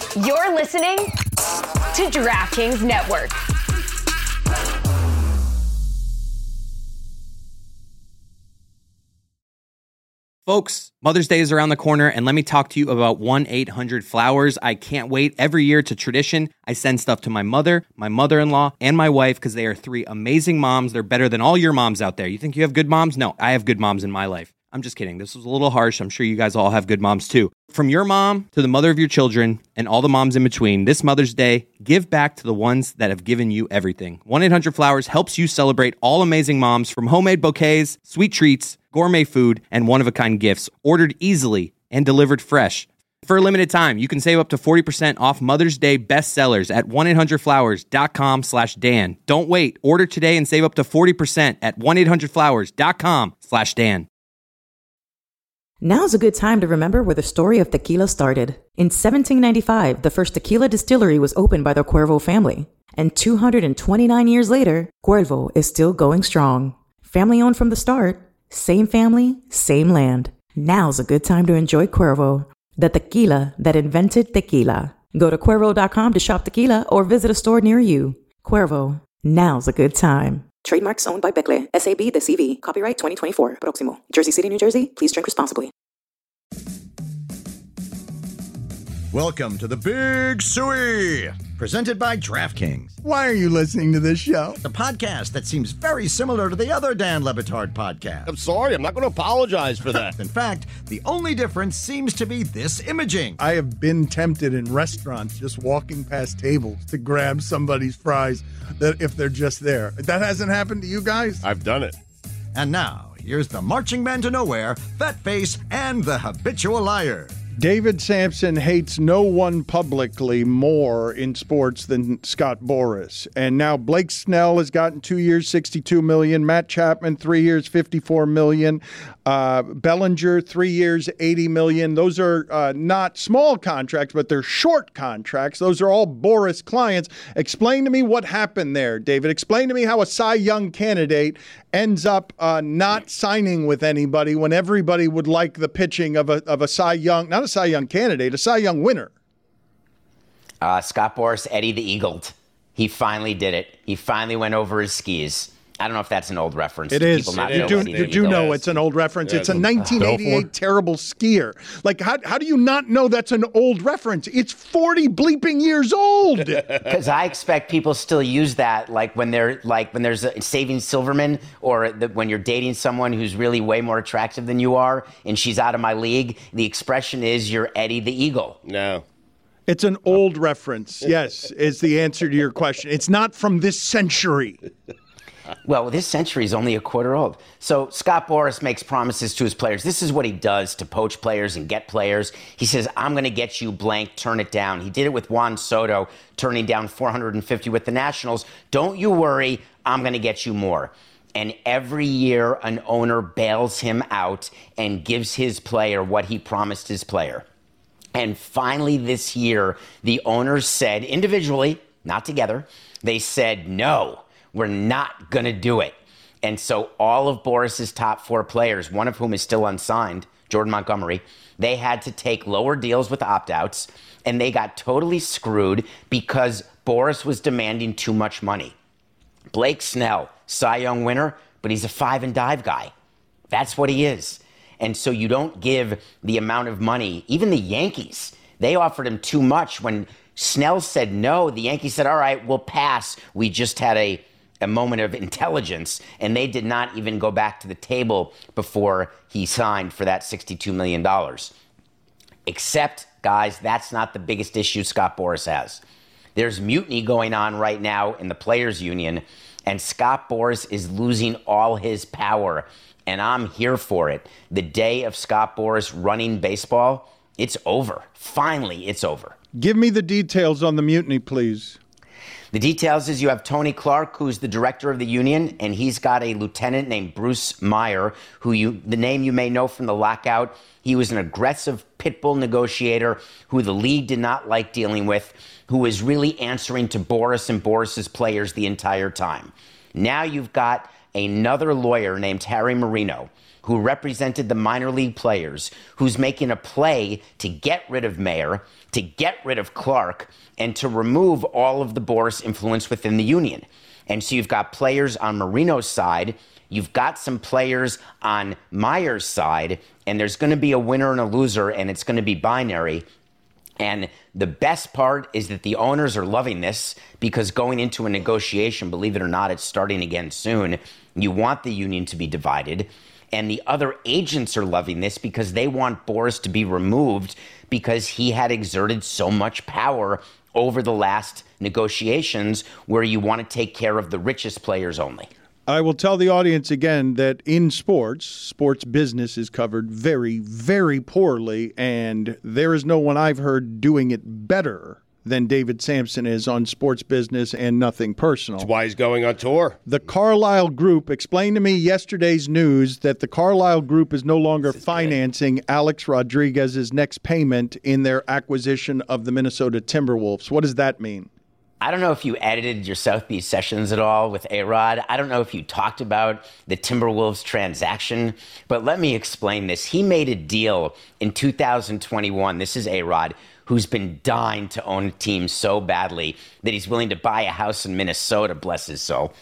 You're listening to DraftKings Network. Folks, Mother's Day is around the corner, and let me talk to you about 1-800-Flowers. I can't wait. Every year, it's a tradition. I send stuff to my mother, my mother-in-law, and my wife because they are three amazing moms. They're better than all your moms out there. You think you have good moms? No, I have good moms in my life. I'm just kidding. This was a little harsh. I'm sure you guys all have good moms too. From your mom to the mother of your children and all the moms in between, this Mother's Day, give back to the ones that have given you everything. 1-800-Flowers helps you celebrate all amazing moms, from homemade bouquets, sweet treats, gourmet food, and one-of-a-kind gifts, ordered easily and delivered fresh. For a limited time, you can save up to 40% off Mother's Day bestsellers at 1-800-Flowers.com/Dan. Don't wait. Order today and save up to 40% at 1-800-Flowers.com/Dan. Now's a good time to remember where the story of tequila started. In 1795, the first tequila distillery was opened by the Cuervo family. And 229 years later, Cuervo is still going strong. Family owned from the start, same family, same land. Now's a good time to enjoy Cuervo, the tequila that invented tequila. Go to Cuervo.com to shop tequila or visit a store near you. Cuervo, now's a good time. Trademarks owned by Becle, SAB The CV. Copyright 2024. Proximo. Jersey City, New Jersey. Please drink responsibly. Welcome to the Big Suey, presented by DraftKings. Why are you listening to this show? The podcast that seems very similar to the other Dan Le Batard podcast. I'm sorry, I'm not going to apologize for that. In fact, the only difference seems to be this imaging. I have been tempted in restaurants just walking past tables to grab somebody's fries that if they're just there. That hasn't happened to you guys? I've done it. And now, here's the marching man to nowhere, Fat Face, and the habitual liar. David Sampson hates no one publicly more in sports than Scott Boras. And now Blake Snell has gotten 2 years, $62 million. Matt Chapman, 3 years, $54 million. Bellinger, 3 years, $80 million. Those are not small contracts, but they're short contracts. Those are all Boras clients. Explain to me what happened there, David. Explain to me how a Cy Young candidate ends up not signing with anybody when everybody would like the pitching of a Cy Young, not a Cy Young candidate, a Cy Young winner. Scott Boras, Eddie the Eagled. He finally did it. He finally went over his skis. I don't know if that's an old reference. It is. You do know it's an old reference. It's a 1988 terrible skier. Like, how do you not know that's an old reference? It's 40 bleeping years old. Because I expect people still use that, like when there's a Saving Silverman, or when you're dating someone who's really way more attractive than you are, and she's out of my league. The expression is you're Eddie the Eagle. No. It's an old reference. Yes, is the answer to your question. It's not from this century. Well, this century is only a quarter old. So Scott Boras makes promises to his players. This is what he does to poach players and get players. He says, I'm going to get you blank, turn it down. He did it with Juan Soto, turning down $450 with the Nationals. Don't you worry, I'm going to get you more. And every year, an owner bails him out and gives his player what he promised his player. And finally this year, the owners said, individually, not together, they said, no, we're not going to do it. And so all of Boras's top four players, one of whom is still unsigned, Jordan Montgomery, they had to take lower deals with opt-outs, and they got totally screwed because Boras was demanding too much money. Blake Snell, Cy Young winner, but he's a five and dive guy. That's what he is. And so you don't give the amount of money. Even the Yankees, they offered him too much. When Snell said no, the Yankees said, all right, we'll pass. We just had a moment of intelligence, and they did not even go back to the table before he signed for that $62 million. Except, guys, that's not the biggest issue Scott Boras has. There's mutiny going on right now in the Players Union, and Scott Boras is losing all his power, and I'm here for it. The day of Scott Boras running baseball, it's over. Finally, it's over. Give me the details on the mutiny, please. The details is you have Tony Clark, who's the director of the union, and he's got a lieutenant named Bruce Meyer, the name you may know from the lockout. He was an aggressive pit bull negotiator who the league did not like dealing with, who was really answering to Boras and Boras's players the entire time. Now you've got another lawyer named Harry Marino, who represented the minor league players, who's making a play to get rid of Mayer, to get rid of Clark, and to remove all of the Boras influence within the union. And so you've got players on Marino's side, you've got some players on Meyer's side, and there's going to be a winner and a loser, and it's going to be binary. And the best part is that the owners are loving this because going into a negotiation, believe it or not, it's starting again soon, you want the union to be divided. And the other agents are loving this because they want Boras to be removed because he had exerted so much power over the last negotiations where you want to take care of the richest players only. I will tell the audience again that in sports business is covered very, very poorly, and there is no one I've heard doing it better than David Samson is on sports business and nothing personal. That's why he's going on tour. The Carlyle Group explained to me yesterday's news that the Carlyle Group is no longer financing Alex Rodriguez's next payment in their acquisition of the Minnesota Timberwolves. What does that mean? I don't know if you edited your South Beach sessions at all with A-Rod. I don't know if you talked about the Timberwolves transaction, but let me explain this. He made a deal in 2021. This is A-Rod, who's been dying to own a team so badly that he's willing to buy a house in Minnesota, bless his soul.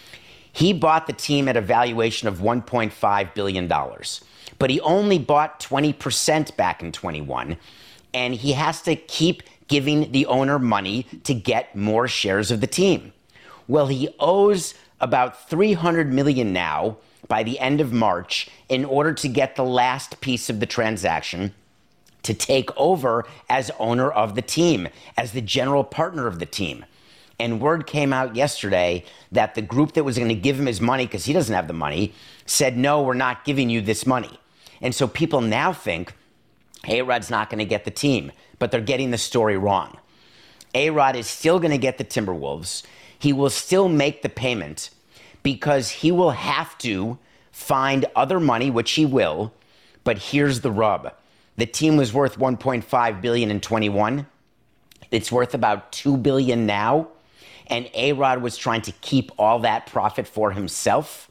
He bought the team at a valuation of $1.5 billion, but he only bought 20% back in 21, and he has to keep giving the owner money to get more shares of the team. Well, he owes about $300 million now by the end of March in order to get the last piece of the transaction to take over as owner of the team, as the general partner of the team. And word came out yesterday that the group that was going to give him his money, because he doesn't have the money, said, no, we're not giving you this money. And so people now think A-Rod's not going to get the team, but they're getting the story wrong. A-Rod is still going to get the Timberwolves. He will still make the payment because he will have to find other money, which he will. But here's the rub. The team was worth $1.5 billion in 21. It's worth about $2 billion now. And A-Rod was trying to keep all that profit for himself.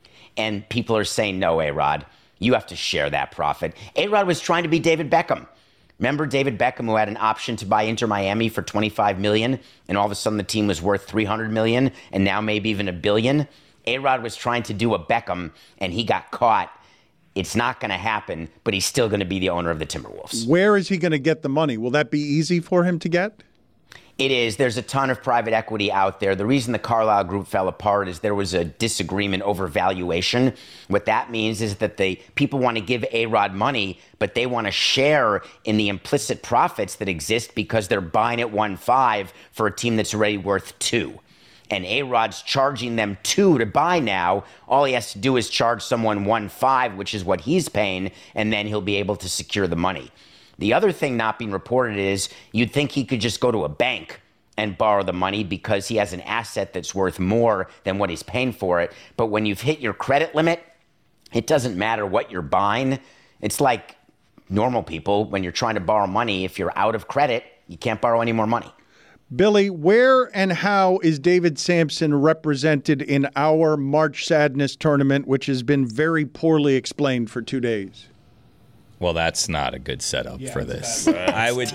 And people are saying, no, A-Rod, you have to share that profit. A-Rod was trying to be David Beckham. Remember David Beckham, who had an option to buy Inter Miami for $25 million, and all of a sudden the team was worth $300 million, and now maybe even $1 billion? A-Rod was trying to do a Beckham, and he got caught. It's not going to happen, but he's still going to be the owner of the Timberwolves. Where is he going to get the money? Will that be easy for him to get? It is. There's a ton of private equity out there. The reason the Carlyle Group fell apart is there was a disagreement over valuation. What that means is that the people want to give A-Rod money, but they want to share in the implicit profits that exist because they're buying at 1.5 for a team that's already worth 2. And A-Rod's charging them 2 to buy now. All he has to do is charge someone 1.5, which is what he's paying, and then he'll be able to secure the money. The other thing not being reported is you'd think he could just go to a bank and borrow the money because he has an asset that's worth more than what he's paying for it. But when you've hit your credit limit, it doesn't matter what you're buying. It's like normal people, when you're trying to borrow money, if you're out of credit, you can't borrow any more money. Billy, where and how is David Samson represented in our March Sadness tournament, which has been very poorly explained for 2 days? Well, that's not a good setup for this. I would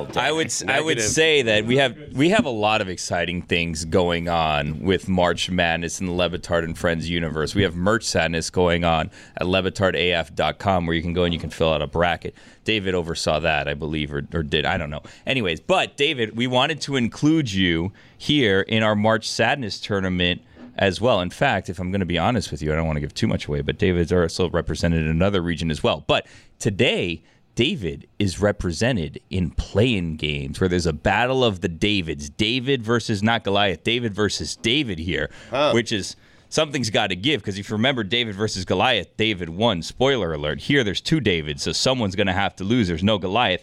say that we have a lot of exciting things going on with March Madness in the Le Batard and Friends universe. We have Merch Sadness going on at LeBatardAF.com, where you can go and you can fill out a bracket. David oversaw that, I believe, or did. I don't know. Anyways, but David, we wanted to include you here in our March Sadness tournament as well. In fact, if I'm going to be honest with you, I don't want to give too much away, but David's also represented in another region as well. But today, David is represented in play-in games where there's a battle of the Davids. David versus not Goliath. David versus David here, which is something's got to give, because if you remember David versus Goliath, David won. Spoiler alert. Here, there's 2 Davids, so someone's going to have to lose. There's no Goliath.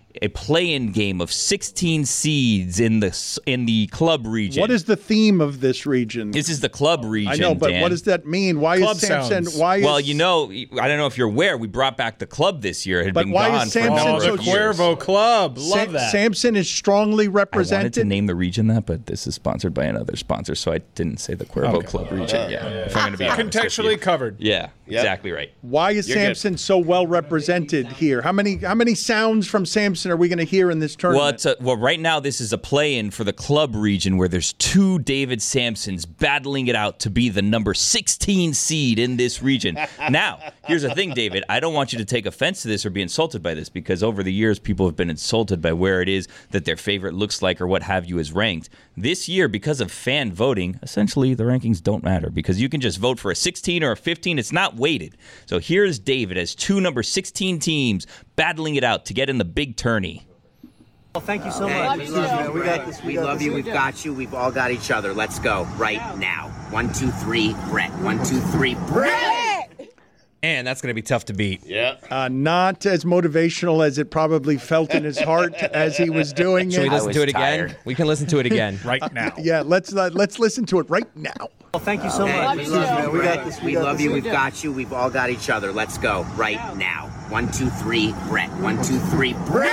a play-in game of 16 seeds in the club region. What is the theme of this region? This is the club region. I know, but Dan. what does that mean? Why club is Samson? sounds. Why? Well, you know, I don't know if you're aware. We brought back the club this year. It had But been why is gone for a Samson number so of years. Cuervo Club. Love that. Samson is strongly I wanted represented. to name the region that, but this is sponsored by another sponsor, so I didn't say the Cuervo Club region. If I'm going to be honest with you. Contextually covered. Yeah, exactly right. Why is Samson so well represented here? How many sounds from Samson are we going to hear in this tournament? Well, right now this is a play-in for the club region where there's two David Samsons battling it out to be the number 16 seed in this region. Now, here's the thing, David. I don't want you to take offense to this or be insulted by this, because over the years people have been insulted by where it is that their favorite looks like or what have you is ranked. This year, because of fan voting, essentially the rankings don't matter because you can just vote for a 16 or a 15. It's not weighted. So here's David as two number 16 teams battling it out to get in the big tourney. Well, thank you so much. We got this. We love you. We've got you. We've all got each other. Let's go right now. 1, 2, 3, Brett. 1, 2, 3, Brett. And that's going to be tough to beat. Yeah. Not as motivational as it probably felt in his heart as he was doing Should we it. listen to it tired. again? We can listen to it again. Right now. Yeah, let's listen to it right now. Well, thank you so much. We got this. We love you. We've got you. We've all got each other. Let's go right now. 1, 2, 3, Brett. 1, 2, 3,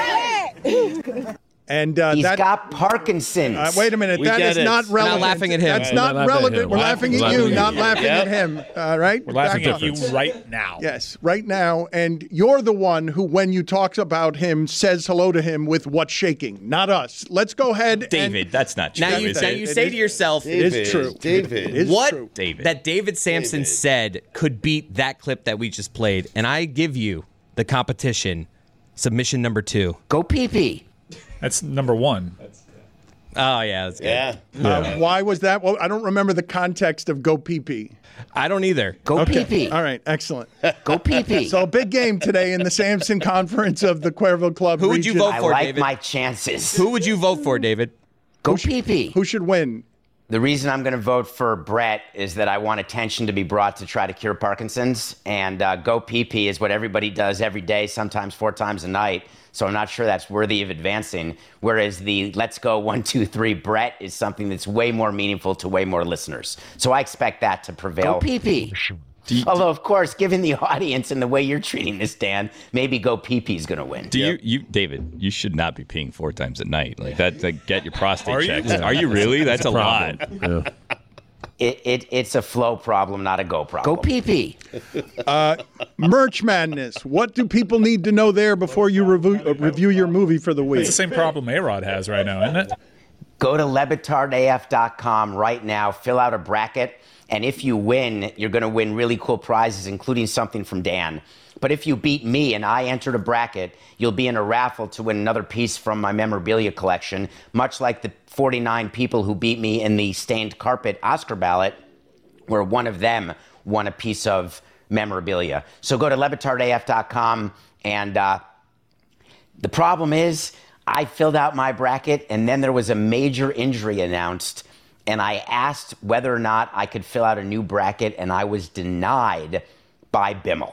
Brett. And He's that got Parkinson's. wait a minute, We that get is it. not We're not relevant. laughing at him. That's We're not not laughing at relevant. him. We're laughing at you, not laughing at him. All right? We're laughing Back at up. you right now. Yes, right now. And you're the one who, when you talk about him, says hello to him with what's shaking, not us. Let's go ahead. David, that's not true. Now you, is now it? you say to yourself, It is true. David. It is what true. David. that David Samson said could beat that clip that we just played. And I give you the competition, submission number 2. Go pee-pee. That's number 1. Oh, yeah, that's good. Yeah. Why was that? Well, I don't remember the context of go pee-pee. I don't either. Go pee-pee. All right, excellent. Go pee-pee. So a big game today in the Samson Conference of the Cuervo Club Who would you region. vote I for, like David? my chances. Who would you vote for, David? Go pee-pee. Who should win? The reason I'm going to vote for Brett is that I want attention to be brought to try to cure Parkinson's. And go pee-pee is what everybody does every day, sometimes 4 times a night. So I'm not sure that's worthy of advancing. Whereas the let's go 1, 2, 3 Brett is something that's way more meaningful to way more listeners. So I expect that to prevail. Go pee-pee. Although, of course, given the audience and the way you're treating this, Dan, maybe go pee-pee is going to win. Do you, David? You should not be peeing 4 times a night. Like that. Like, get your prostate Are you? checked. Are you really? That's a lot. Yeah. It's a flow problem, not a go problem. Go pee-pee. Merch Madness. What do people need to know there before you review your movie for the week? It's the same problem A-Rod has right now, isn't it? Go to lebitardaf.com right now, fill out a bracket, and if you win, you're going to win really cool prizes, including something from Dan. But if you beat me and I entered a bracket, you'll be in a raffle to win another piece from my memorabilia collection, much like the 49 people who beat me in the stained carpet Oscar ballot, where one of them won a piece of memorabilia. So go to lebitardaf.com, and the problem is I filled out my bracket, and then there was a major injury announced, and I asked whether or not I could fill out a new bracket, and I was denied by Bimmel.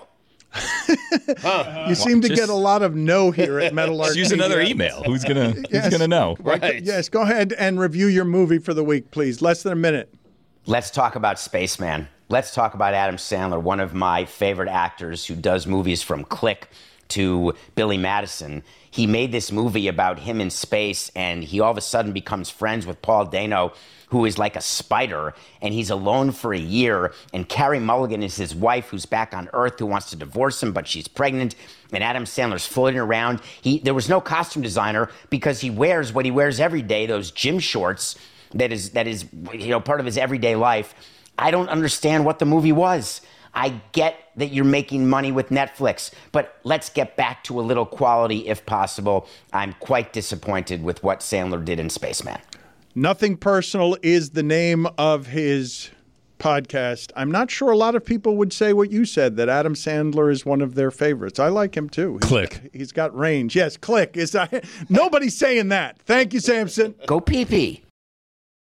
You seem to get a lot of no here at Metal Art. Just use Media. another email. Who's gonna know? Right. Yes, go ahead and review your movie for the week, please. Less than a minute. Let's talk about Spaceman. Let's talk about Adam Sandler, one of my favorite actors who does movies from Click to Billy Madison. He made this movie about him in space, and he all of a sudden becomes friends with Paul Dano, who is like a spider, and he's alone for a year, and Carey Mulligan is his wife, who's back on Earth, who wants to divorce him, but she's pregnant, and Adam Sandler's floating around. There was no costume designer because he wears what he wears every day, those gym shorts that is part of his everyday life. I don't understand what the movie was. I get that you're making money with Netflix, but let's get back to a little quality if possible. I'm quite disappointed with what Sandler did in Spaceman. Nothing Personal is the name of his podcast. I'm not sure a lot of people would say what you said, that Adam Sandler is one of their favorites. I like him too. Click. He's got range. Yes, Click. Nobody's saying that. Thank you, Samson. Go pee-pee.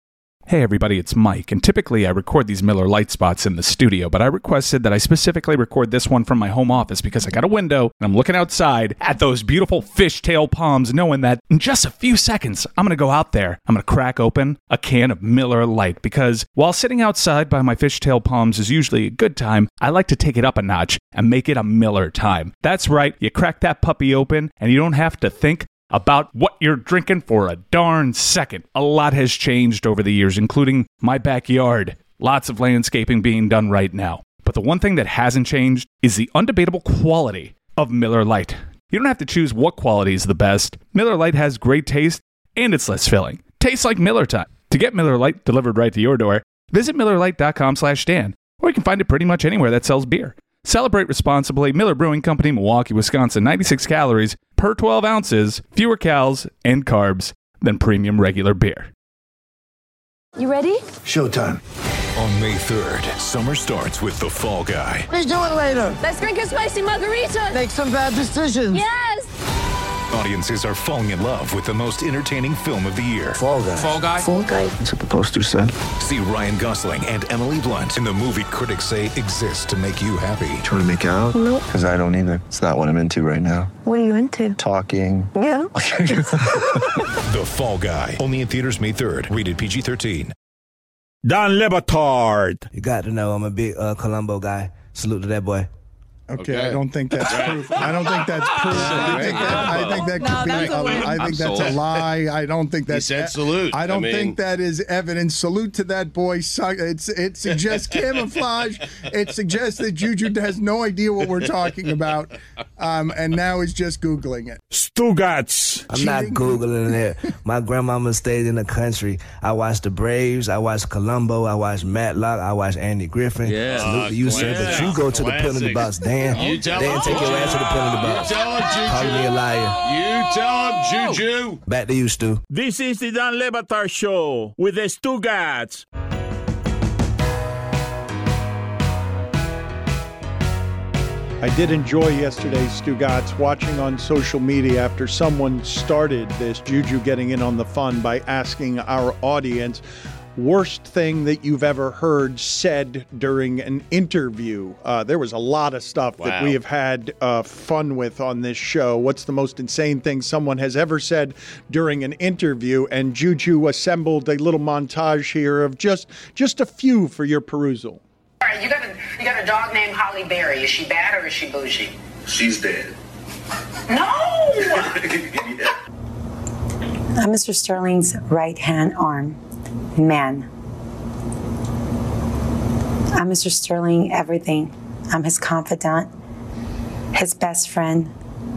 Hey everybody, it's Mike, and typically I record these Miller Lite spots in the studio, but I requested that I specifically record this one from my home office because I got a window and I'm looking outside at those beautiful fishtail palms, knowing that in just a few seconds I'm going to go out there, I'm going to crack open a can of Miller Lite, because while sitting outside by my fishtail palms is usually a good time, I like to take it up a notch and make it a Miller time. That's right, you crack that puppy open and you don't have to think about what you're drinking for a darn second. A lot has changed over the years, including my backyard. Lots of landscaping being done right now. But the one thing that hasn't changed is the undebatable quality of Miller Lite. You don't have to choose what quality is the best. Miller Lite has great taste and it's less filling. Tastes like Miller time. To get Miller Lite delivered right to your door, visit MillerLite.com/Dan, or you can find it pretty much anywhere that sells beer. Celebrate responsibly. Miller Brewing Company, Milwaukee, Wisconsin. 96 calories per 12 ounces, fewer calories and carbs than premium regular beer. You ready? Showtime. On May 3rd, summer starts with The Fall Guy. Let's do it later. Let's drink a spicy margarita. Make some bad decisions. Yes. Audiences are falling in love with the most entertaining film of the year. Fall Guy. Fall Guy? Fall Guy. That's what the poster said. See Ryan Gosling and Emily Blunt in the movie critics say exists to make you happy. Trying to make it out? Nope. Because I don't either. It's not what I'm into right now. What are you into? Talking. Yeah. The Fall Guy. Only in theaters May 3rd. Rated PG-13. Don Le Batard. You got to know I'm a big Columbo guy. Salute to that boy. Okay, I don't think that's proof. I don't think that's proof. I think that could be. I think that's a lie. I don't think that's. He said salute. I don't think that is evidence. Salute to that boy. It suggests camouflage. It suggests that Juju has no idea what we're talking about, and now is just Googling it. Stugats. I'm not Googling it. My grandmama stayed in the country. I watched the Braves. I watched Columbo. I watched Matlock. I watched Andy Griffin. Yeah. Salute to you, sir. But you go to the penalty box, Dan. You tell him. Take your ass to the penalty box. You tell him, Juju. Call me a liar. You tell him, Juju. Back to you, Stu. This is the Don Le Batard Show with the Stugats. I did enjoy yesterday's Stugats watching on social media after someone started this Juju getting in on the fun by asking our audience, worst thing that you've ever heard said during an interview. There was a lot of stuff that we have had fun with on this show. What's the most insane thing someone has ever said during an interview? And Juju assembled a little montage here of just a few for your perusal. All right, you got a dog named Holly Berry. Is she bad or is she bougie? She's dead. No! I'm Mr. Sterling's right-hand arm. Man. I'm Mr. Sterling everything. I'm his confidant, his best friend,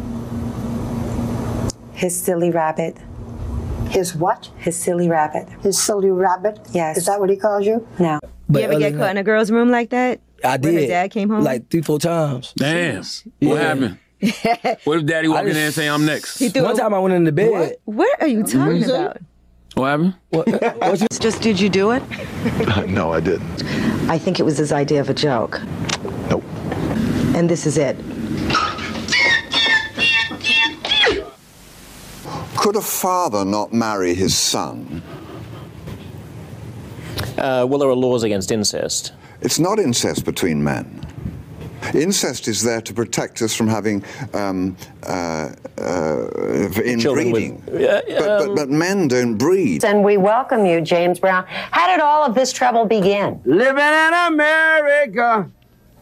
his silly rabbit. His what? His silly rabbit. His silly rabbit? Yes. Is that what he calls you? No. You ever get caught in a girl's room like that? I did. When her dad came home? Like 3-4 times. Damn. What happened? What if daddy walk in there and say I'm next? One time I went in the bed. What are you talking about? What happened? Just did you do it? No, I didn't. I think it was his idea of a joke. Nope. And this is it. Could a father not marry his son? Well, there are laws against incest. It's not incest between men. Incest is there to protect us from having inbreeding. But men don't breed. And we welcome you, James Brown. How did all of this trouble begin? Living in America.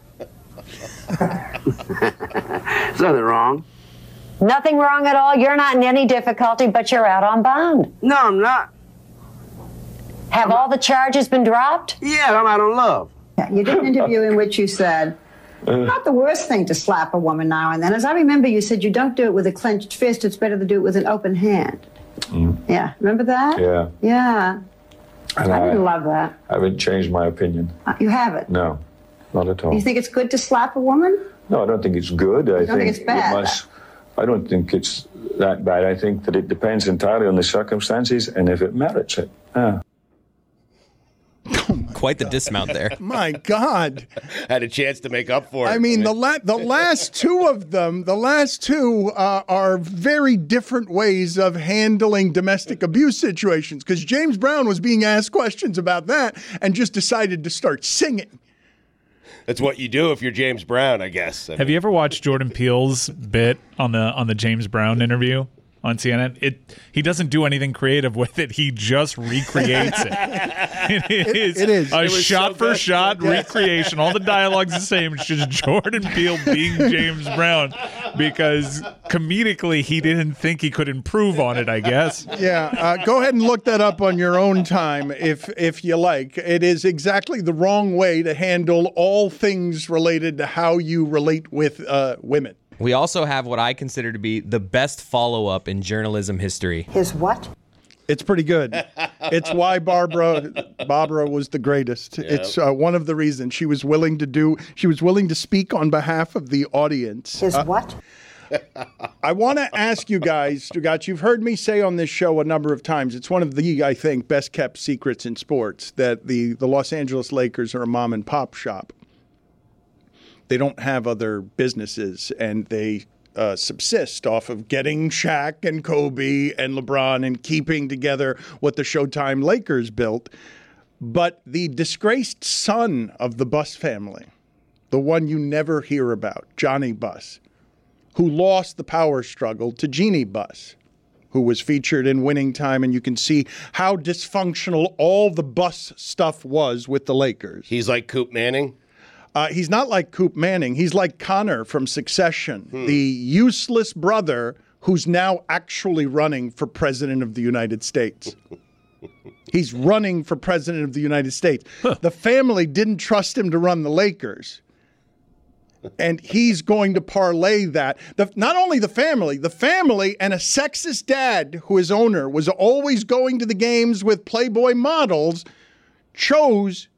Is nothing wrong? Nothing wrong at all. You're not in any difficulty, but you're out on bond. No, I'm not. Have all the charges been dropped? Yeah, I'm out on love. You did an interview in which you said, not the worst thing to slap a woman now and then. As I remember, you said you don't do it with a clenched fist. It's better to do it with an open hand. Yeah, remember that? Yeah. Yeah. And I didn't love that. I haven't changed my opinion. You haven't? No, not at all. You think it's good to slap a woman? No, I don't think it's good. I think it's bad? I don't think it's that bad. I think that it depends entirely on the circumstances and if it merits it. Yeah. Quite the dismount there. My God. Had a chance to make up for it. I mean, the last two of them, are very different ways of handling domestic abuse situations, because James Brown was being asked questions about that and just decided to start singing. That's what you do if you're James Brown, I guess. Have you ever watched Jordan Peele's bit on the James Brown interview on CNN? He doesn't do anything creative with it. He just recreates it. It is a shot-for-shot recreation. All the dialogue's the same. It's just Jordan Peele being James Brown, because comedically he didn't think he could improve on it, I guess. Yeah, go ahead and look that up on your own time if you like. It is exactly the wrong way to handle all things related to how you relate with women. We also have what I consider to be the best follow-up in journalism history. His what? It's pretty good. It's why Barbara was the greatest. Yep. It's one of the reasons she was willing to speak on behalf of the audience. His what? I want to ask you guys, Stugatz, you've heard me say on this show a number of times, it's one of the, I think, best kept secrets in sports, that the Los Angeles Lakers are a mom and pop shop. They don't have other businesses, and they subsist off of getting Shaq and Kobe and LeBron and keeping together what the Showtime Lakers built. But the disgraced son of the Buss family, the one you never hear about, Johnny Buss, who lost the power struggle to Jeannie Buss, who was featured in Winning Time, and you can see how dysfunctional all the Buss stuff was with the Lakers. He's like Coop Manning? He's not like Coop Manning. He's like Connor from Succession, the useless brother who's now actually running for president of the United States. He's running for president of the United States. The family didn't trust him to run the Lakers. And he's going to parlay that. Not only the family and a sexist dad who his owner was always going to the games with Playboy models chose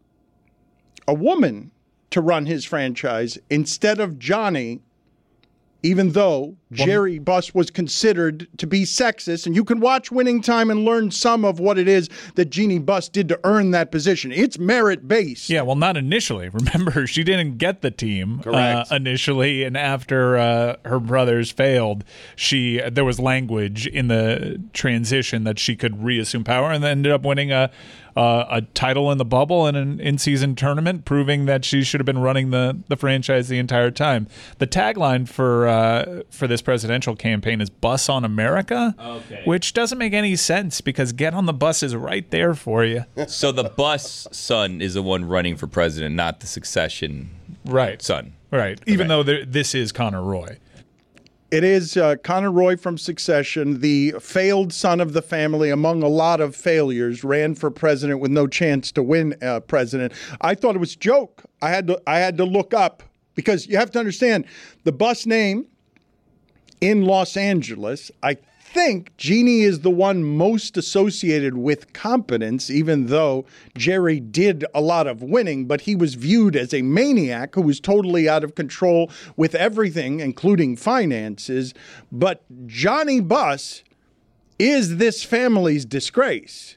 a woman to run his franchise instead of Johnny, even though Jerry Buss was considered to be sexist. And you can watch Winning Time and learn some of what it is that Jeannie Buss did to earn that position. It's merit-based. Yeah, well, not initially. Remember, she didn't get the team initially, and after her brothers failed, there was language in the transition that she could reassume power, and then ended up winning a title in the bubble and an in-season tournament, proving that she should have been running the franchise the entire time. The tagline for this presidential campaign is "Bus on America," which doesn't make any sense because Get on the Bus is right there for you. So the Buss son is the one running for president, not the Succession son. Right, even though this is Connor Roy. It is Connor Roy from Succession, the failed son of the family, among a lot of failures, ran for president with no chance to win president. I thought it was a joke. I had to look up, because you have to understand the Buss name in Los Angeles. I think Jeannie is the one most associated with competence, even though Jerry did a lot of winning, but he was viewed as a maniac who was totally out of control with everything, including finances. But Johnny Buss is this family's disgrace.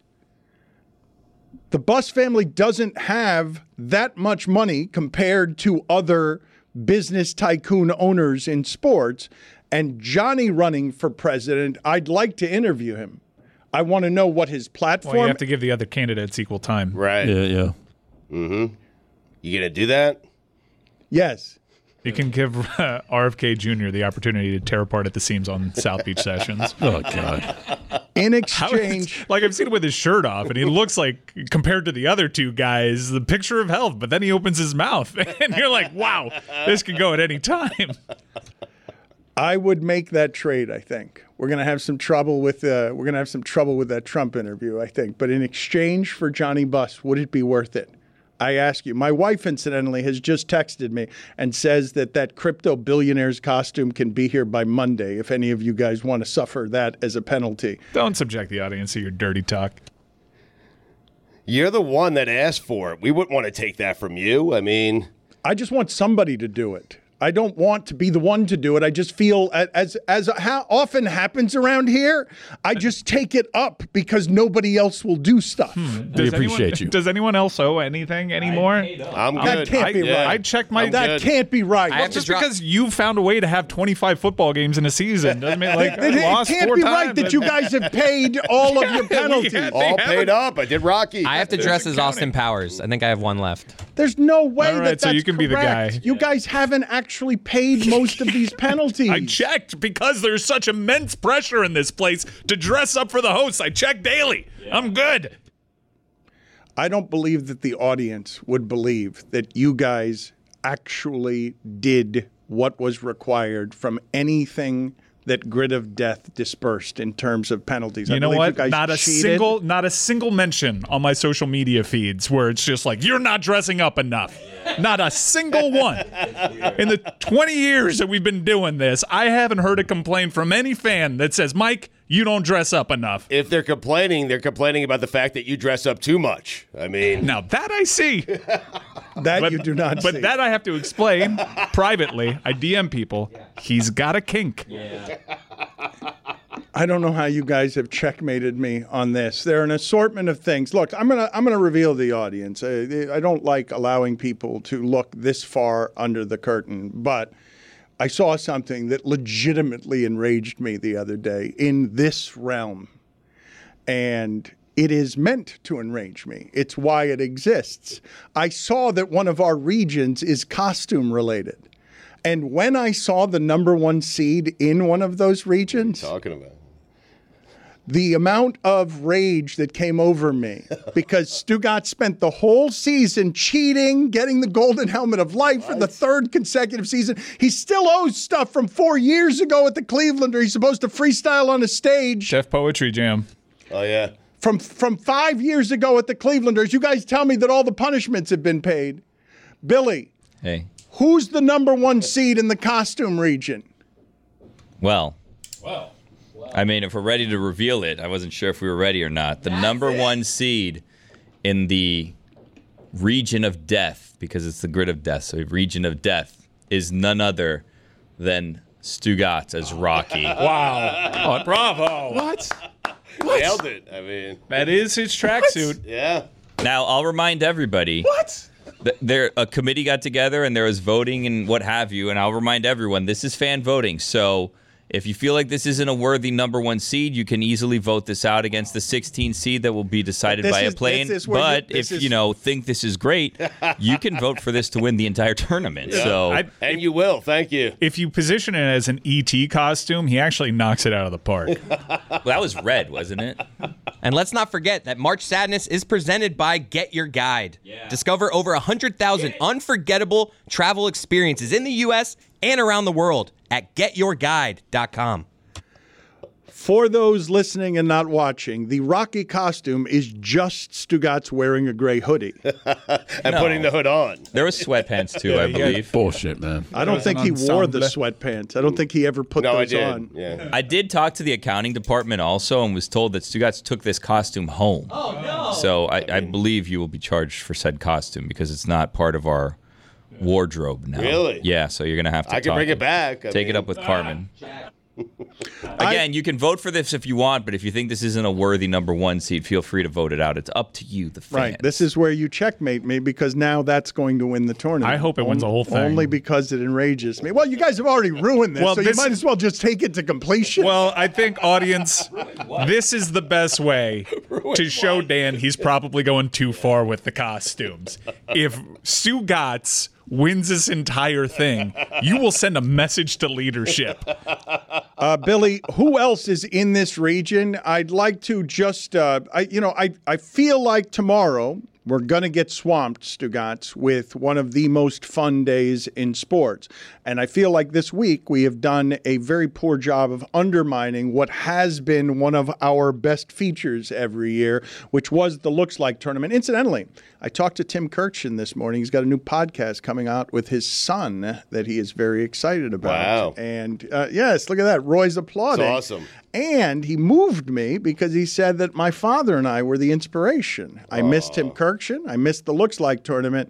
The Buss family doesn't have that much money compared to other business tycoon owners in sports. And Johnny running for president, I'd like to interview him. I want to know what his platform... Well, you have to give the other candidates equal time. Right. Yeah. Mm-hmm. You going to do that? Yes. You can give RFK Jr. the opportunity to tear apart at the seams on South Beach Sessions. Oh, God. In exchange... I've seen him with his shirt off, and he looks like, compared to the other two guys, the picture of health, but then he opens his mouth, and you're like, wow, this could go at any time. I would make that trade, I think. We're going to have some trouble with that Trump interview, I think. But in exchange for Johnny Buss, would it be worth it? I ask you. My wife, incidentally, has just texted me and says that crypto billionaire's costume can be here by Monday if any of you guys want to suffer that as a penalty. Don't subject the audience to your dirty talk. You're the one that asked for it. We wouldn't want to take that from you. I mean... I just want somebody to do it. I don't want to be the one to do it. I just feel, as how often happens around here, I just take it up because nobody else will do stuff. We appreciate you. Does anyone else owe anything anymore? I'm good. That can't be right. I checked my. That can't be right. Well, just because you found a way to have 25 football games in a season doesn't mean like it lost can't 4 be times. right that you guys have paid all of your penalties. All paid up. I did Rocky. I have to dress as Austin Powers. I think I have one left. There's no way All right, that's so you can be the correct. guy. You guys haven't actually paid most of these penalties. I checked because there's such immense pressure in this place to dress up for the hosts. I check daily. I'm good. I don't believe that the audience would believe that you guys actually did what was required from anything that Grid of Death dispersed in terms of penalties. You I know believe what? You guys cheated. Not a single mention on my social media feeds where it's just like, you're not dressing up enough. Not a single one. In the 20 years that we've been doing this, I haven't heard a complaint from any fan that says, Mike, you don't dress up enough. If they're complaining about the fact that you dress up too much. I mean, now that I see. You do not see. But that I have to explain privately. I DM people. He's got a kink. I don't know how you guys have checkmated me on this. There are an assortment of things. Look, I'm gonna reveal the audience. I don't like allowing people to look this far under the curtain, but I saw something that legitimately enraged me the other day in this realm, and it is meant to enrage me. It's why it exists. I saw that one of our regions is costume related. And when I saw the number 1 seed in one of those regions, talking about the amount of rage that came over me because Stugatz spent the whole season cheating, getting the golden helmet of light for the 3rd consecutive season. He still owes stuff from 4 years ago at the Clevelander. He's supposed to freestyle on a stage. Chef Poetry Jam. Oh, yeah. From 5 years ago at the Clevelanders. You guys tell me that all the punishments have been paid. Billy. Hey. Who's the number 1 seed in the costume region? Well, I mean, if we're ready to reveal it, I wasn't sure if we were ready or not. The number 1 seed in the region of death, because it's the Grid of Death, so region of death, is none other than Stugatz as Rocky. Wow. Oh, bravo. What? Nailed it. I mean, that is his tracksuit. Yeah. Now, I'll remind everybody. What? A committee got together and there was voting and what have you, and I'll remind everyone, this is fan voting, so if you feel like this isn't a worthy number 1 seed, you can easily vote this out against the 16 seed that will be decided by a play-in. But if you think this is great, you can vote for this to win the entire tournament. Yeah. So and you will. Thank you. If you position it as an ET costume, he actually knocks it out of the park. Well, that was red, wasn't it? And let's not forget that March Sadness is presented by Get Your Guide. Yeah. Discover over 100,000 unforgettable travel experiences in the U.S. and around the world at getyourguide.com. For those listening and not watching, the Rocky costume is just Stugatz wearing a gray hoodie. And putting the hood on. There was sweatpants, too, I believe. Bullshit, man. I don't think he wore the sweatpants. I don't think he ever put those on. Yeah. I did talk to the accounting department also and was told that Stugatz took this costume home. Oh, no. So I believe you will be charged for said costume because it's not part of our wardrobe now. Really? Yeah, so you're going to have to I can bring it back. Take it up with Carmen. Again, you can vote for this if you want, but if you think this isn't a worthy number 1 seed, feel free to vote it out. It's up to you, the fans. Right. This is where you checkmate me because now that's going to win the tournament. I hope it wins the whole thing. Only because it enrages me. Well, you guys have already ruined this, so you might as well just take it to completion. Well, I think, audience, this is the best way to show Dan he's probably going too far with the costumes. If Stugatz wins this entire thing, you will send a message to leadership. Billy, who else is in this region? I'd like to just, I feel like tomorrow we're going to get swamped, Stugatz, with one of the most fun days in sports. And I feel like this week we have done a very poor job of undermining what has been one of our best features every year, which was the Looks Like tournament. Incidentally, I talked to Tim Kirchin this morning. He's got a new podcast coming out with his son that he is very excited about. Wow. And yes, look at that. Roy's applauding. That's awesome. And he moved me because he said that my father and I were the inspiration. I missed Tim Kirchin. I missed the Looks Like tournament.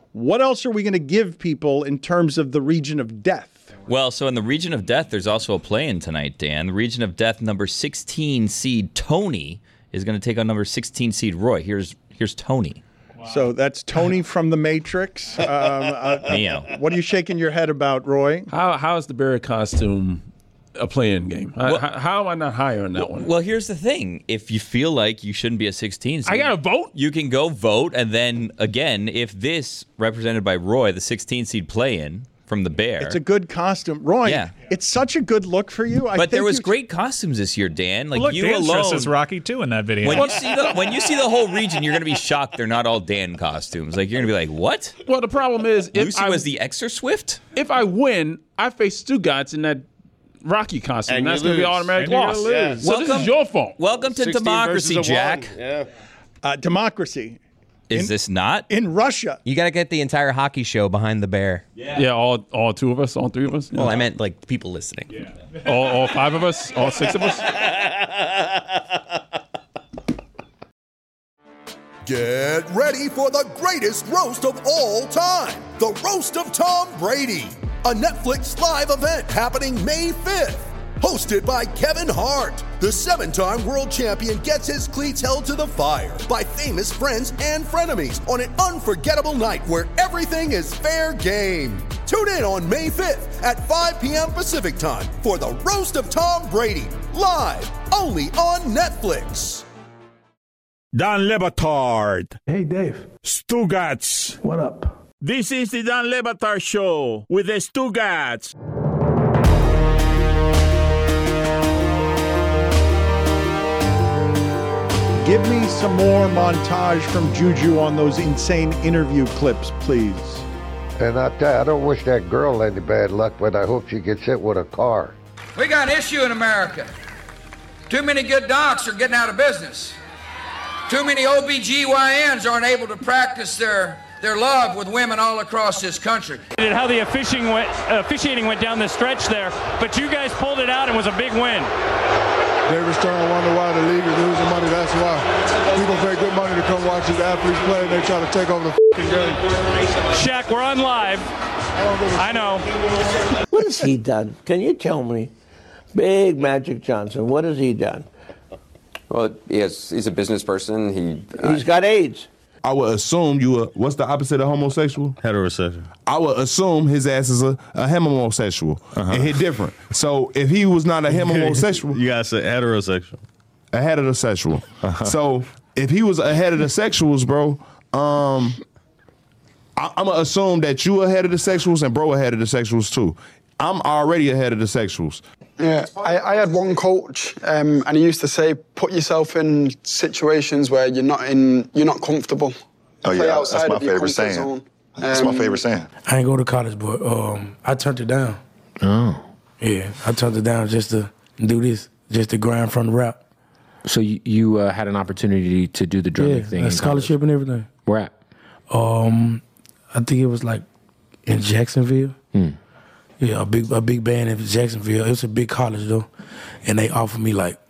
What else are we going to give people in terms of the region of death? Well, so in the region of death, there's also a play-in tonight, Dan. The region of death, number 16 seed Tony is going to take on number 16 seed Roy. Here's Tony. Wow. So that's Tony from The Matrix. Neo. What are you shaking your head about, Roy? How is the bear costume a play-in game? How am I not higher on that one? Well, here's the thing. If you feel like you shouldn't be a 16 seed, I got to vote? You can go vote, and then, again, if this, represented by Roy, the 16 seed play-in from the bear. It's a good costume. Roy, it's such a good look for you. But there was great costumes this year, Dan. Like, look, you Dan's alone. dressed as Rocky, too, in that video. When you see the whole region, you're going to be shocked they're not all Dan costumes. Like, you're going to be like, what? Well, the problem is... Lucy was the Extra Swift? If I win, I face Stugatz in that Rocky costume. And that's going to be automatic loss. Yeah. So this is your fault. Welcome to democracy, Jack. Democracy. Is this not? In Russia. You got to get the entire hockey show behind the bear. Yeah, all two of us, all three of us. Yeah. Well, I meant like people listening. Yeah. All five of us, all six of us. Get ready for the greatest roast of all time, the Roast of Tom Brady, a Netflix live event happening May 5th. Hosted by Kevin Hart, the 7-time world champion gets his cleats held to the fire by famous friends and frenemies on an unforgettable night where everything is fair game. Tune in on May 5th at 5 p.m. Pacific time for the Roast of Tom Brady, live only on Netflix. Dan Le Batard. Hey, Dave. Stugatz. What up? This is the Dan Le Batard Show with the Stugatz. Give me some more montage from Juju on those insane interview clips, please. And I tell you, I don't wish that girl any bad luck, but I hope she gets hit with a car. We got an issue in America. Too many good docs are getting out of business. Too many OBGYNs aren't able to practice their love with women all across this country. How the officiating went down the stretch there, but you guys pulled it out and was a big win. They're starting to wonder why the league is losing money. That's why. People pay good money to come watch these athletes play, and they try to take over the f***ing game. Shaq, we're on live. I know. What has he done? Can you tell me? Big Magic Johnson, what has he done? Well, he's a business person. He's got AIDS. I would assume what's the opposite of homosexual? Heterosexual. I would assume his ass is a homosexual. And he's different. So if he was not a homosexual. You gotta say heterosexual. A heterosexual. So if he was a heterosexuals, bro, I'm gonna assume that you a heterosexuals and bro a heterosexuals too. I'm already ahead of the sexuals. Yeah, I had one coach, and he used to say, "Put yourself in situations where you're not comfortable." Oh yeah, that's my favorite saying. That's my favorite saying. I ain't go to college, but I turned it down. Oh, yeah, I turned it down just to do this, just to grind from the rap. So you had an opportunity to do the drumming thing? A scholarship and everything. Where at? I think it was like in Jacksonville. Yeah, a big band in Jacksonville. It was a big college though, and they offered me like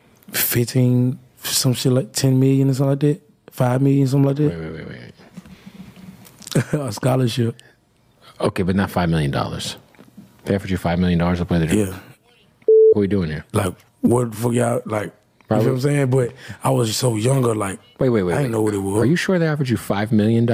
15, some shit like 10 million or something like that, 5 million, something like that. Wait. A scholarship. Okay, but not $5 million. They offered you $5 million to play the drum. Yeah. What are we doing here? Like, what the fuck y'all, like, you know what I'm saying? But I was so younger, like, wait. I didn't know what it was. Are you sure they offered you $5 million?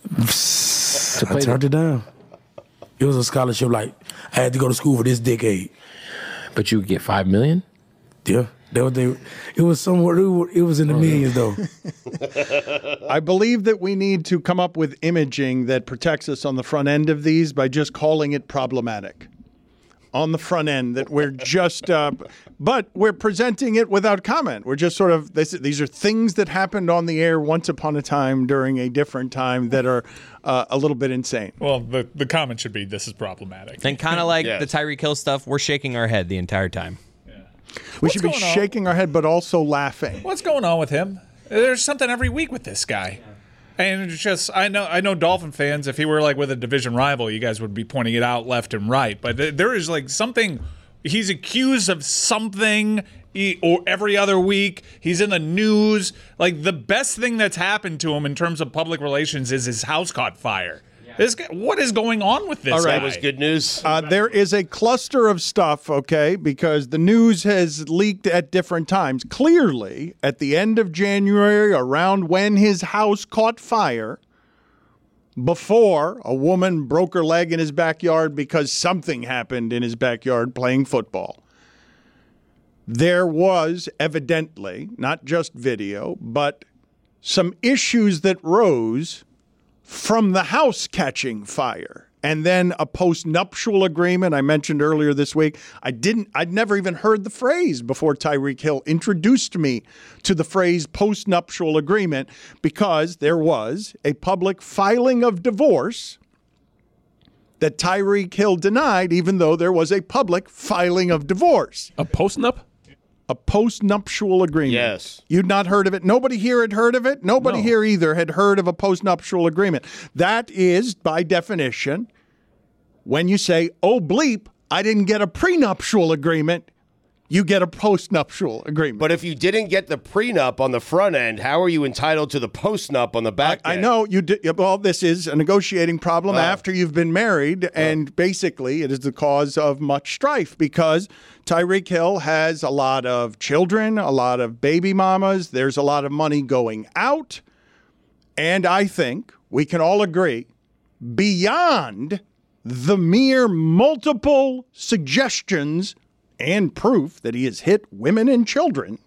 I turned it down. It was a scholarship, like, I had to go to school for this decade. But you get $5 million? Yeah. It was somewhere, it was in the millions, though. I believe that we need to come up with imaging that protects us on the front end of these by just calling it problematic. On the front end, that we're just, but we're presenting it without comment. We're just sort of, these are things that happened on the air once upon a time during a different time that are a little bit insane. Well, the comment should be, this is problematic. And kind of like the Tyreek Hill stuff, we're shaking our head the entire time. We should be shaking our head, but also laughing. What's going on with him? There's something every week with this guy. And it's just, I know Dolphin fans, if he were like with a division rival, you guys would be pointing it out left and right. But there is like something, he's accused of something or every other week. He's in the news. Like the best thing that's happened to him in terms of public relations is his house caught fire. What is going on with this? All right. That was good news. There is a cluster of stuff, okay, because the news has leaked at different times. Clearly, at the end of January, around when his house caught fire, before a woman broke her leg in his backyard because something happened in his backyard playing football, there was evidently, not just video, but some issues that rose from the house catching fire, and then a post-nuptial agreement I mentioned earlier this week. I'd never even heard the phrase before Tyreek Hill introduced me to the phrase post-nuptial agreement, because there was a public filing of divorce that Tyreek Hill denied, even though there was a public filing of divorce. A post-nup? A post-nuptial agreement. Yes. You'd not heard of it. Nobody here had heard of it. Nobody here either had heard of a post-nuptial agreement. That is, by definition, when you say, oh, bleep, I didn't get a prenuptial agreement, you get a post-nuptial agreement. But if you didn't get the prenup on the front end, how are you entitled to the post-nup on the back end? I know you did. Well, this is a negotiating problem after you've been married, and basically it is the cause of much strife because Tyreek Hill has a lot of children, a lot of baby mamas. There's a lot of money going out, and I think we can all agree, beyond the mere multiple suggestions and proof that he has hit women and children,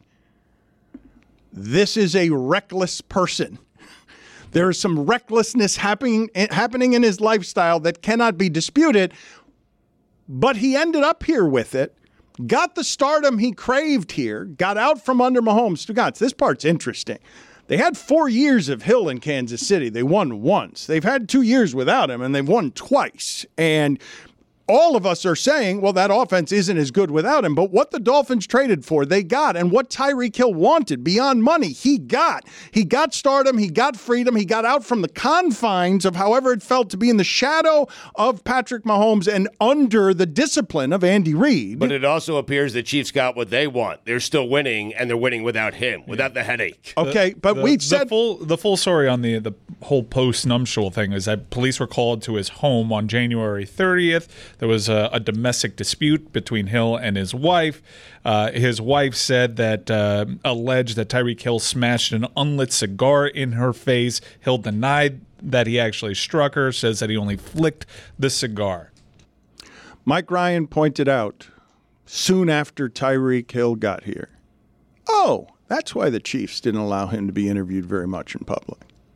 this is a reckless person. There is some recklessness happening in his lifestyle that cannot be disputed, but he ended up here with it, got the stardom he craved here, got out from under Mahomes. Stugotz, this part's interesting. They had 4 years of Hill in Kansas City. They won once. They've had 2 years without him, and they've won twice. And all of us are saying, well, that offense isn't as good without him. But what the Dolphins traded for, they got. And what Tyreek Hill wanted beyond money, he got. He got stardom. He got freedom. He got out from the confines of however it felt to be in the shadow of Patrick Mahomes and under the discipline of Andy Reid. But it also appears the Chiefs got what they want. They're still winning, and they're winning without him, without the headache. Okay, but we said the full story on the whole post-nuptial thing is that police were called to his home on January 30th. There was a domestic dispute between Hill and his wife. His wife said that alleged that Tyreek Hill smashed an unlit cigar in her face. Hill denied that he actually struck her, says that he only flicked the cigar. Mike Ryan pointed out soon after Tyreek Hill got here, oh, that's why the Chiefs didn't allow him to be interviewed very much in public.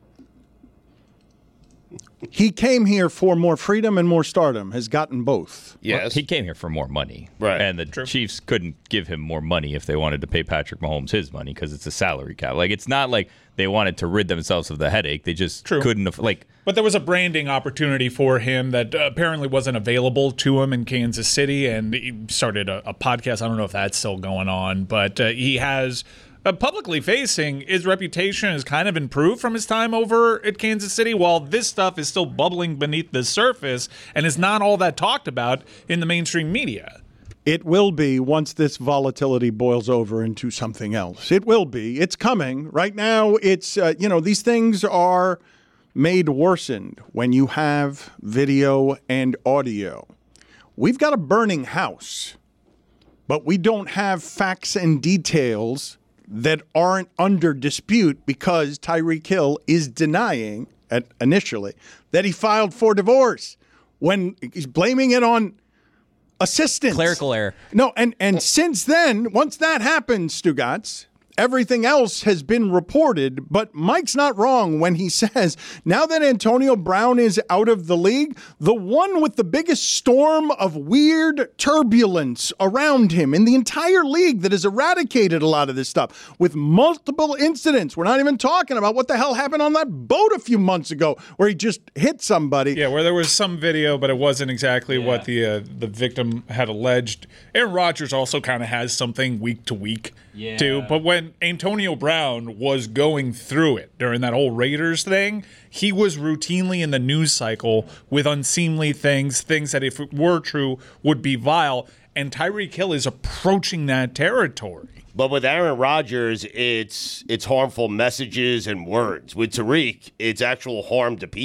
He came here for more freedom and more stardom, has gotten both. Yes. Well, he came here for more money. Right. And the Chiefs couldn't give him more money if they wanted to pay Patrick Mahomes his money because it's a salary cap. Like, it's not like they wanted to rid themselves of the headache. They just couldn't have, But there was a branding opportunity for him that apparently wasn't available to him in Kansas City, and he started a podcast. I don't know if that's still going on, but he has... publicly facing, his reputation has kind of improved from his time over at Kansas City, while this stuff is still bubbling beneath the surface and is not all that talked about in the mainstream media. It will be once this volatility boils over into something else. It will be. It's coming. Right now, it's, these things are made worsened when you have video and audio. We've got a burning house, but we don't have facts and details that aren't under dispute because Tyreek Hill is denying initially that he filed for divorce when he's blaming it on assistance. Clerical error. No, and since then, once that happened, Stugotz, everything else has been reported, but Mike's not wrong when he says now that Antonio Brown is out of the league, the one with the biggest storm of weird turbulence around him in the entire league that has eradicated a lot of this stuff with multiple incidents. We're not even talking about what the hell happened on that boat a few months ago where he just hit somebody. Yeah, where there was some video, but it wasn't exactly what the victim had alleged. Aaron Rodgers also kind of has something week to week too, but when Antonio Brown was going through it during that whole Raiders thing, he was routinely in the news cycle with unseemly things that if it were true would be vile, and Tyreek Hill is approaching that territory. But with Aaron Rodgers, it's harmful messages and words. With Tyreek, it's actual harm to people.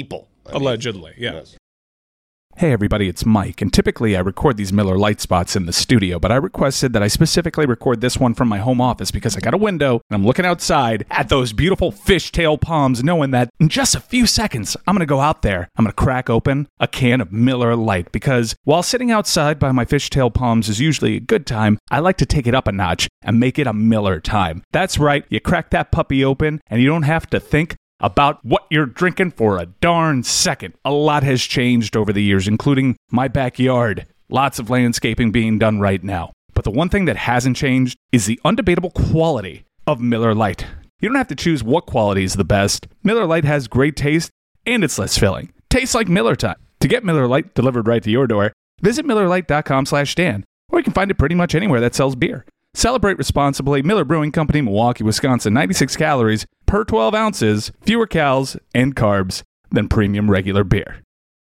Allegedly, yes. Hey everybody, it's Mike, and typically I record these Miller Lite spots in the studio, but I requested that I specifically record this one from my home office because I got a window and I'm looking outside at those beautiful fishtail palms, knowing that in just a few seconds I'm going to go out there, I'm going to crack open a can of Miller Lite, because while sitting outside by my fishtail palms is usually a good time, I like to take it up a notch and make it a Miller time. That's right, you crack that puppy open and you don't have to think about what you're drinking for a darn second. A lot has changed over the years, including my backyard. Lots of landscaping being done right now. But the one thing that hasn't changed is the undebatable quality of Miller Lite. You don't have to choose what quality is the best. Miller Lite has great taste, and it's less filling. Tastes like Miller time. To get Miller Lite delivered right to your door, visit MillerLite.com/Dan, or you can find it pretty much anywhere that sells beer. Celebrate responsibly. Miller Brewing Company, Milwaukee, Wisconsin. 96 calories per 12 ounces, fewer calories and carbs than premium regular beer.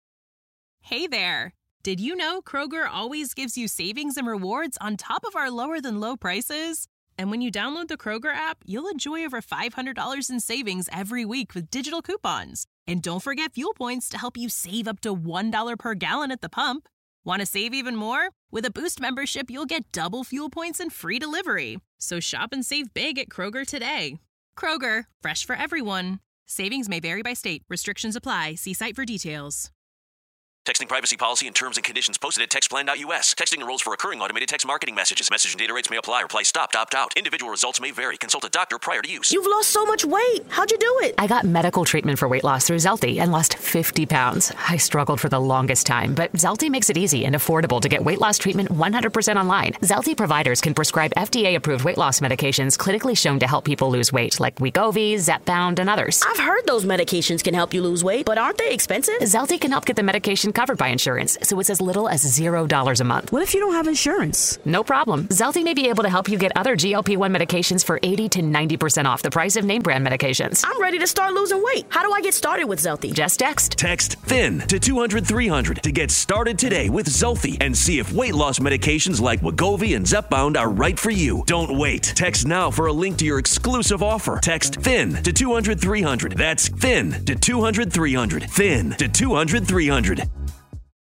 Hey there. Did you know Kroger always gives you savings and rewards on top of our lower than low prices? And when you download the Kroger app, you'll enjoy over $500 in savings every week with digital coupons. And don't forget fuel points to help you save up to $1 per gallon at the pump. Want to save even more? With a Boost membership, you'll get double fuel points and free delivery. So shop and save big at Kroger today. Kroger, fresh for everyone. Savings may vary by state. Restrictions apply. See site for details. Texting privacy policy and terms and conditions posted at textplan.us. Texting enrolls for recurring automated text marketing messages. Message and data rates may apply. Reply stopped, opt out. Individual results may vary. Consult a doctor prior to use. You've lost so much weight. How'd you do it? I got medical treatment for weight loss through Zelty and lost 50 pounds. I struggled for the longest time, but Zelty makes it easy and affordable to get weight loss treatment 100% online. Zelty providers can prescribe FDA-approved weight loss medications clinically shown to help people lose weight, like Wegovy, Zepbound, and others. I've heard those medications can help you lose weight, but aren't they expensive? Zelty can help get the medication covered by insurance, so it's as little as $0 a month. What if you don't have insurance? No problem. Zelty may be able to help you get other GLP-1 medications for 80 to 90% off the price of name brand medications. I'm ready to start losing weight. How do I get started with Zelty? Just text. Text THIN to 200-300 to get started today with Zelty and see if weight loss medications like Wegovy and Zepbound are right for you. Don't wait. Text now for a link to your exclusive offer. Text THIN to 200-300. That's THIN to 200-300. THIN to 200-300.